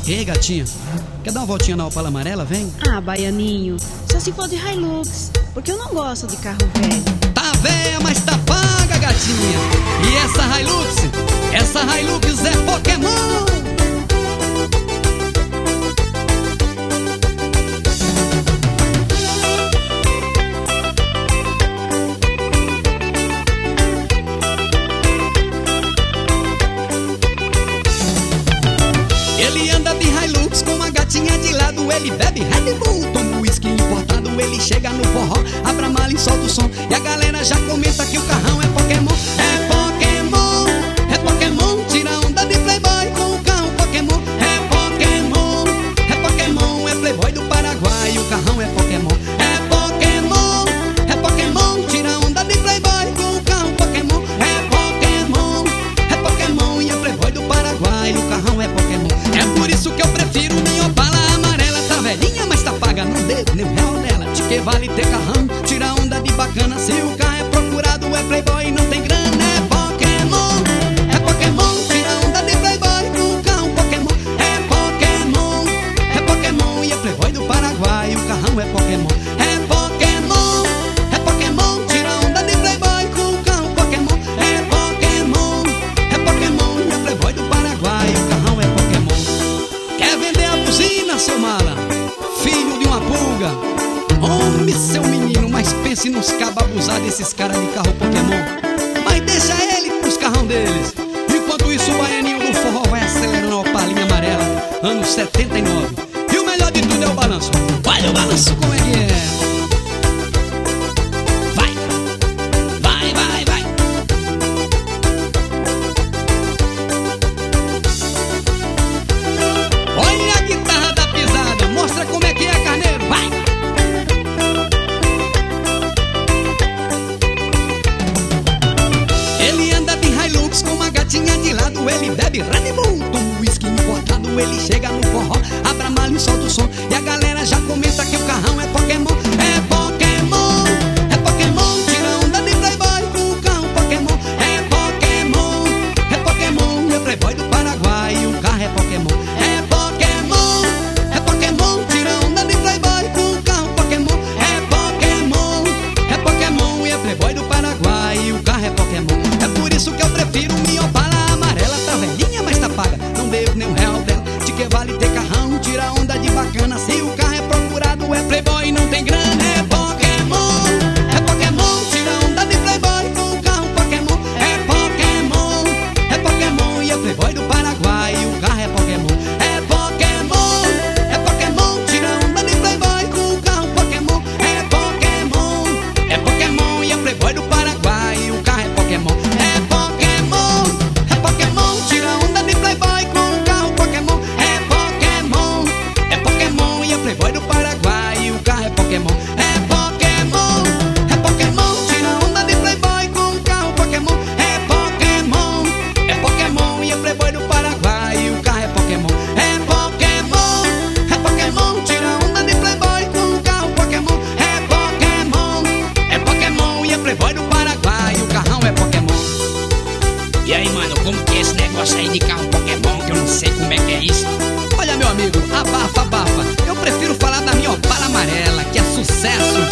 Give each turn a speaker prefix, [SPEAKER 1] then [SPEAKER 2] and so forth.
[SPEAKER 1] Ei, gatinha, quer dar uma voltinha na Opala amarela, vem?
[SPEAKER 2] Ah, baianinho, só se for de Hilux, porque eu não gosto de carro velho.
[SPEAKER 1] Tá véia, mas tá paga, gatinha. E essa Hilux é Pokémon. Ele anda de Hilux com uma gatinha de lado. Ele bebe Red Bull, toma uísque importado. Ele chega no forró, abre a mala e solta o som. E a galera já comenta que o carrão é Pokémon. É Pokémon, é Pokémon. Tira onda de playboy com o carro Pokémon. É Pokémon, é Pokémon. É playboy do Paraguai, o carrão é Pokémon. É Pokémon, é Pokémon. Tira onda de playboy com o carro Pokémon. É Pokémon, é Pokémon. E é playboy do Paraguai, o carrão é Pokémon. É por isso que eu prefiro minha Opala amarela. Tá velhinha, mas tá paga, não devo nem um real dela. De que vale ter carrão, tira onda de bacana. Se o carro é procurado, é playboy e não tem grana. É Pokémon, é Pokémon. Tira onda de playboy com o carro Pokémon. É Pokémon, é Pokémon. E é playboy do Paraguai, o carrão é Pokémon. É Pokémon, é Pokémon. Tira onda de playboy com o carro Pokémon. É Pokémon, é Pokémon. E é playboy do Paraguai, o carrão é Pokémon. Quer vender a buzina, seu mala? Filho de uma pulga. Homem, seu menino, mas pense nos cabos abusados desses caras de carro Pokémon. Mas deixa ele com os carrão deles. Enquanto isso, o baianinho do forró vai acelerando a Opalinha amarela, anos 79. E o melhor de tudo é o balanço. Olha o balanço como é que é. Vai, vai, vai, vai. Olha a guitarra da pisada. Mostra como é que é, carneiro. Vai. Ele anda de Hilux com uma gatinha de lado. Ele bebe Red Bull, toma uísque importado. Ele chega no forró, abre a mala e solta o som. E a galera já comenta que o carrão é Pokémon. É Pokémon, é Pokémon. Tira onda de playboy com o carro Pokémon. É Pokémon, é Pokémon. É playboy do Paraguai, o carro é Pokémon. É Pokémon, é Pokémon. Tira onda de playboy com o carro Pokémon. É Pokémon, é Pokémon. E é playboy do Paraguai, o carro é Pokémon. É por isso que eu prefiro minha Opala amarela. Tá velhinha, mas tá paga, não devo nem um real dela. De que vale ter carrão, tira onda de bacana. Se o carro é procurado, é playboy e não tem grana. É Pokémon, é Pokémon. Tira onda de playboy com o carro Pokémon. É Pokémon, é Pokémon. E é playboy do Paraguai, o carro é Pokémon. É Pokémon, é Pokémon. Tira onda de playboy com o carro Pokémon. É Pokémon, é Pokémon. E é playboy do Paraguai, o carro é Pokémon. É Pokémon, é Pokémon. Tira onda de playboy com o carro Pokémon. É Pokémon, é Pokémon. E é playboy do Paraguai, o carro é Pokémon. É Pokémon, é Pokémon. Tira onda de playboy com o carro Pokémon. É Pokémon, é Pokémon. E é playboy do Paraguai, o carro é Pokémon. É Pokémon, é Pokémon. Tira onda de playboy com o carro Pokémon. É Pokémon, é Pokémon. E é playboy do Paraguai, o carrão é Pokémon.
[SPEAKER 3] E aí, mano, como que é esse negócio aí de carro Pokémon, que eu não sei como é que é isso?
[SPEAKER 1] Olha, meu amigo, abafa, abafa. Eu prefiro falar da minha Opala amarela, que é sucesso.